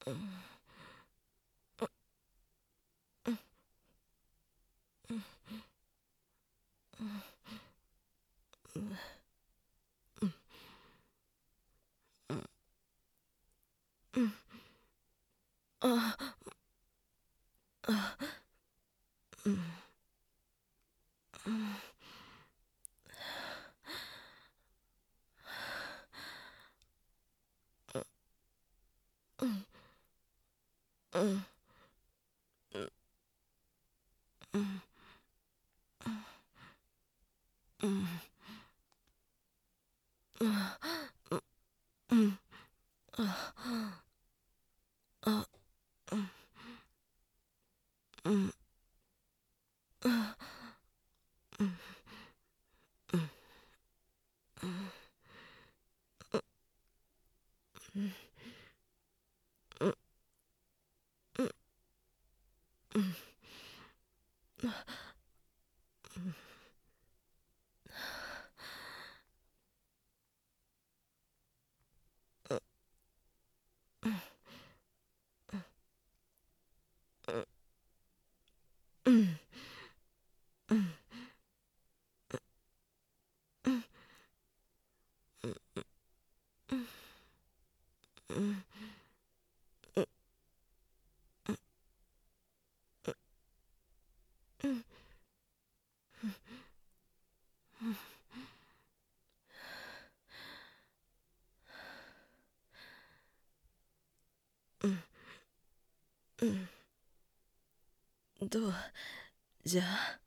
どうじゃあ、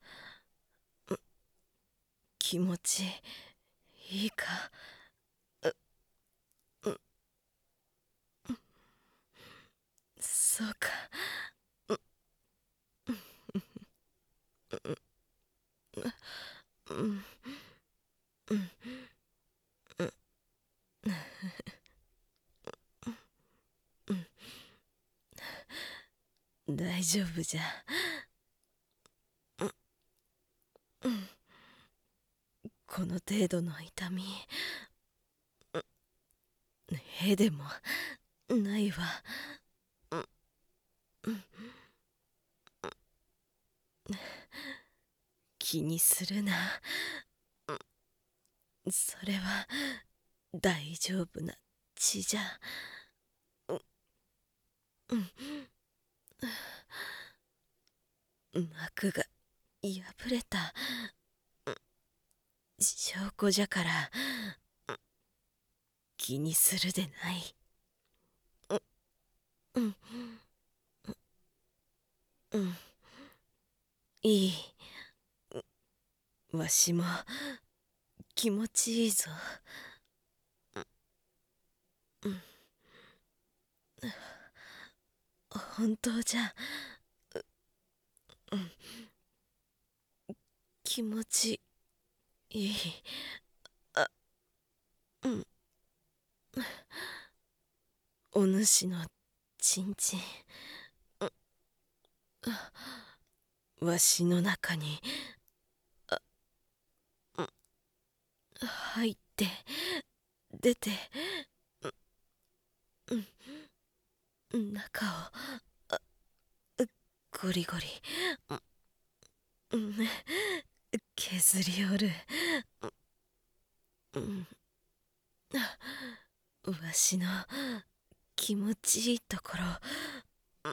気持ちいいか？そうか。大丈夫じゃ。この程度の痛み、へでもないわ。気にするな。それは大丈夫な血じゃ。膜が破れた証拠じゃから、気にするでない。いい。わしも気持ちいいぞ。本当じゃ。気持ちいい。お主のちんちん、わしの中に入って出て、中をゴリゴリ削りおる。わしの気持ちいいところ、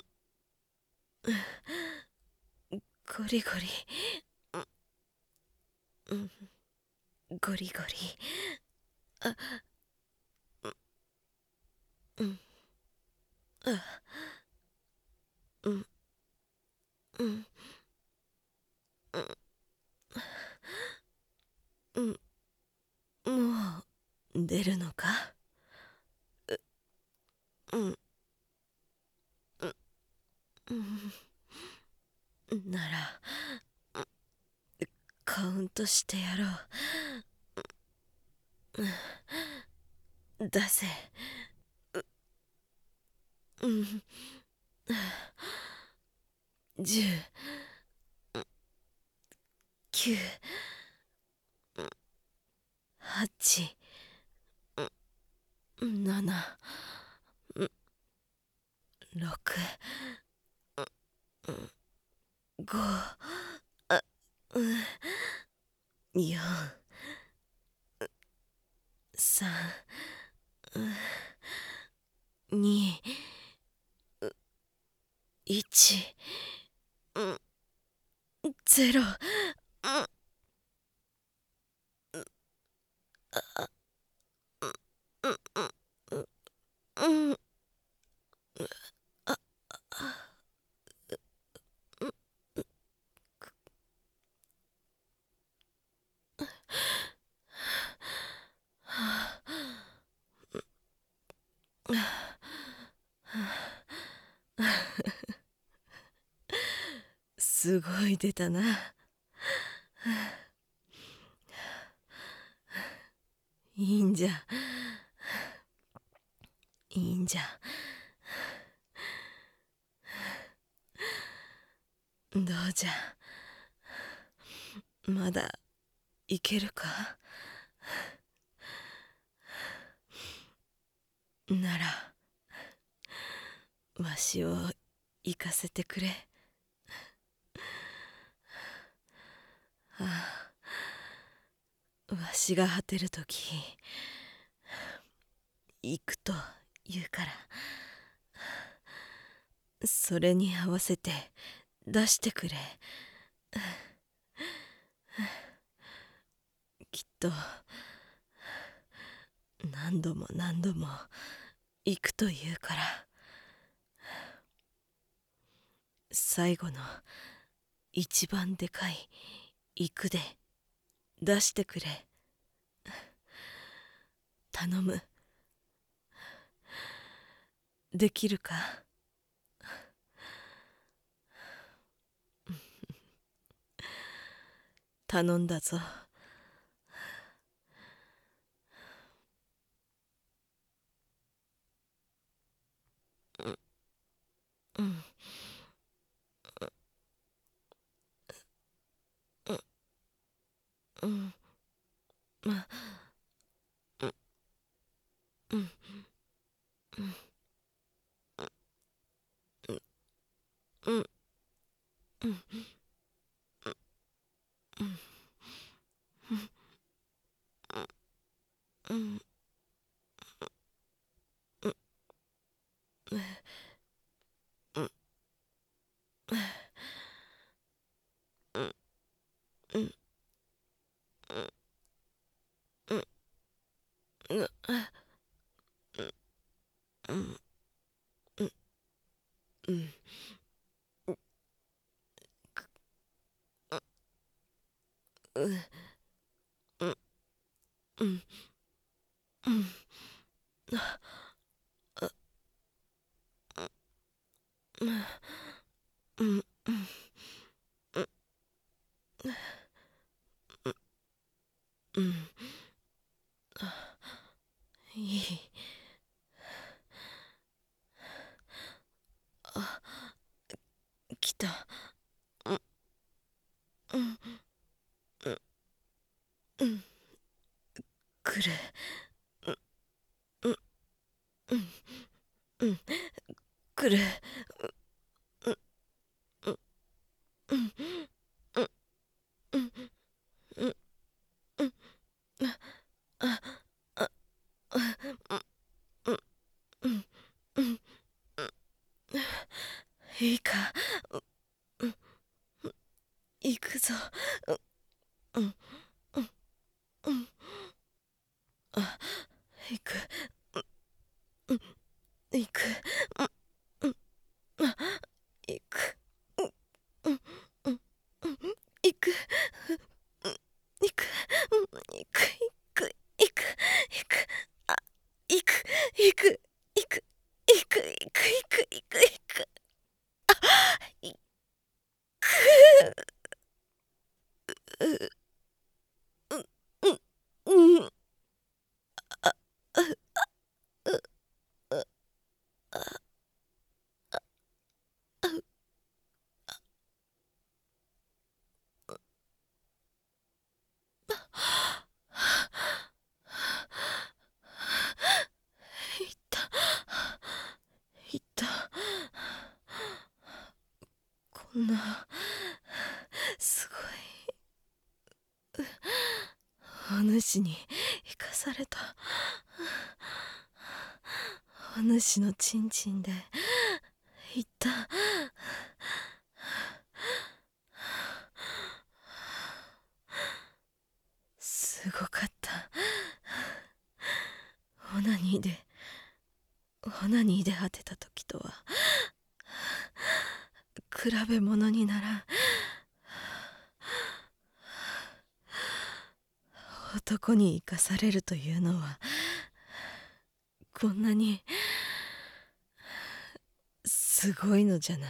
ゴリゴリ、ゴリゴリ、もう出るのか？ならカウントしてやろう。出せ。10、9、8、7、 6、5、4、3、2、1、0。すごい出たな。いいんじゃ、いいんじゃ。どうじゃ、まだいけるか。ならわしを行かせてくれ。ああ、わしが果てるとき行くと言うから、それに合わせて出してくれ。きっと何度も何度も行くと言うから、最後の一番でかい行くで出してくれ。頼む。できるか。頼んだぞ。うん、うん、ま、うん、うん、うん、うん、うん、うん、うん、うん、うん、うん、うん、うん、うん、うん、うん、うん、うん、うん、うん、いい。あ、来た。うん、うん、うん、来る。うん、うん、うん、来る。うん、うん、うん、うん、うん、うん、うん、あ、あ、あ、うん、うん、うん、いいか。うん、行くぞ。うん、うん、うん、あ、行く。うん、行く。うん、あ、行く。うん、うん、うん、行く。うん、行く。うん、行く、行く、行く、行く。あ、行く、行く、行く、行く、行く、行く、行く、行く。行く。うん、うん、うん、あ、あ、あ、あ、 すごい。お主に生かされた。お主のちんちんで言った。すごかった。オナニーで果てた時とは比べ物にならん。男に生かされるというのはこんなにすごいのじゃな。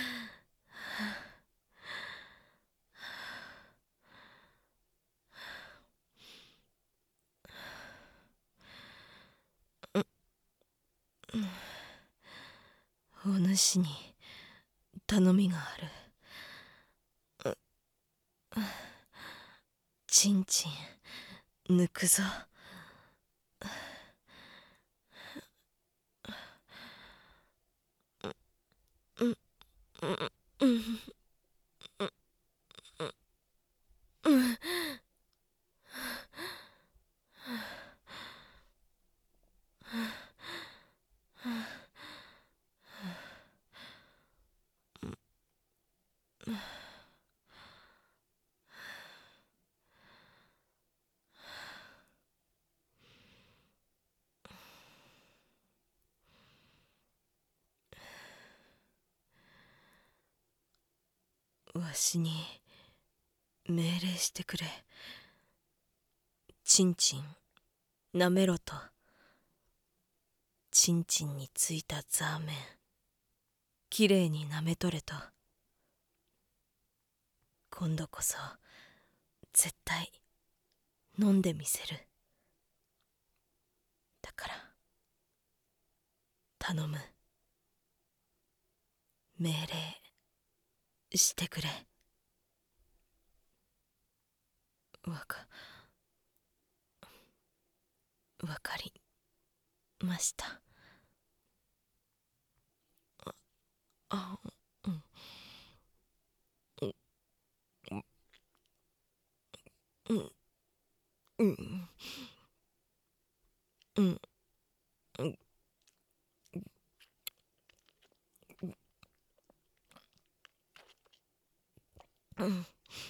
お主に頼みがある。ちんちん抜くぞ。うんうんうんうんわしに命令してくれ。ちんちんなめろと。ちんちんについたザーメンきれいになめとれと。今度こそ絶対飲んでみせる。だから頼む。命令してくれ。わかりました。あ、うん、うん、うん、うん、うん、うん、うん、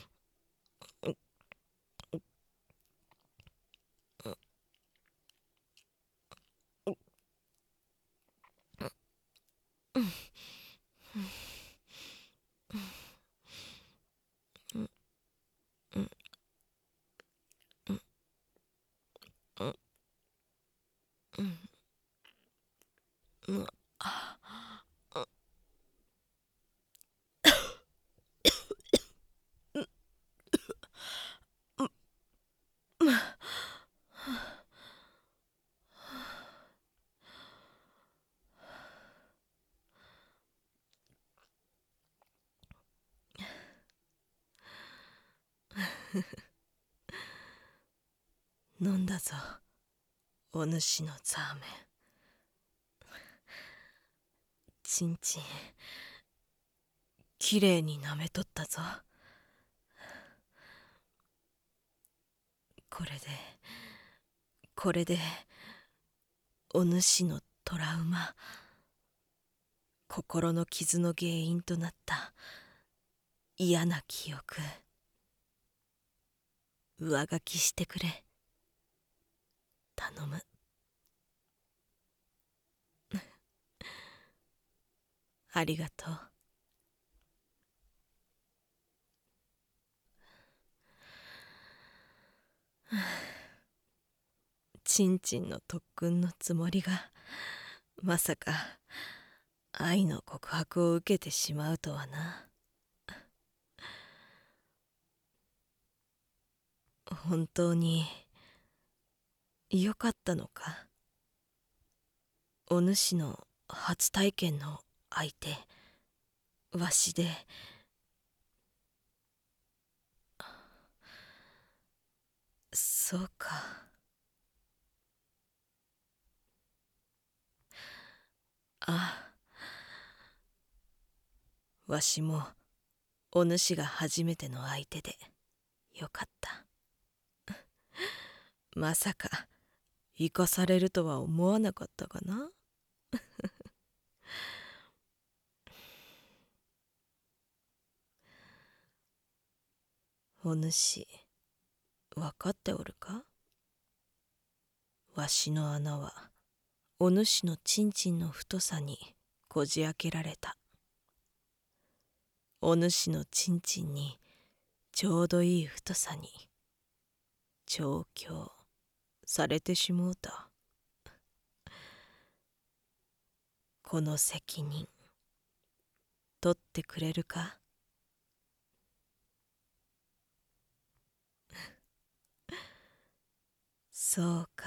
うん、あ、飲んだぞ、お主のザーメン。ちんちんきれいになめとったぞ。これでお主のトラウマ、心の傷の原因となった嫌な記憶、上書きしてくれ。頼む。ありがとう。ちんちんの特訓のつもりがまさか愛の告白を受けてしまうとはな。本当によかったのか。お主の初体験の相手わしで。そうか。あ、わしもお主が初めての相手でよかった。まさか生かされるとは思わなかったかな。お主、わかっておるか。わしの穴はお主のちんちんの太さにこじ開けられた。お主のちんちんにちょうどいい太さに調教されてしもうた。この責任取ってくれるか。そうか。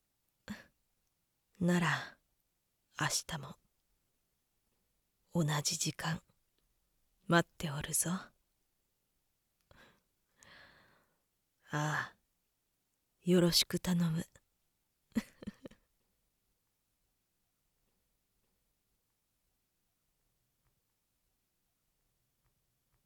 なら明日も同じ時間待っておるぞ。ああ、よろしく頼む。